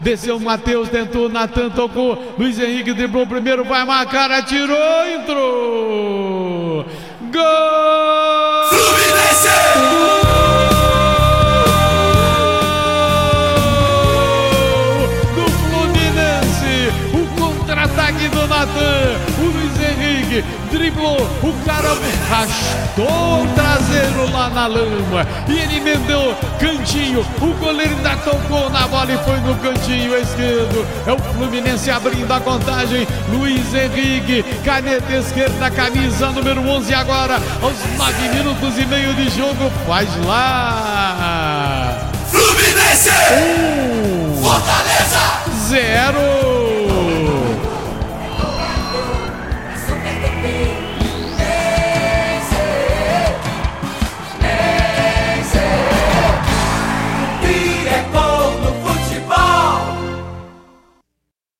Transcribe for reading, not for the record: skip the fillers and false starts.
Desceu o Matheus, tentou, Natan tocou, Luiz Henrique driblou primeiro, vai marcar, atirou, entrou! Gol! Fluminense! Do Fluminense, o contra-ataque do Natan, o Luiz Henrique driblou, o cara arrastou o traseiro lá na lama e ele emendou cantinho, o goleiro ainda tocou na bola e foi no cantinho esquerdo. É o Fluminense abrindo a contagem, Luiz Henrique, caneta esquerda, camisa número 11 agora, aos 9 minutos e meio de jogo, faz lá Fluminense! 1, Fortaleza! 0.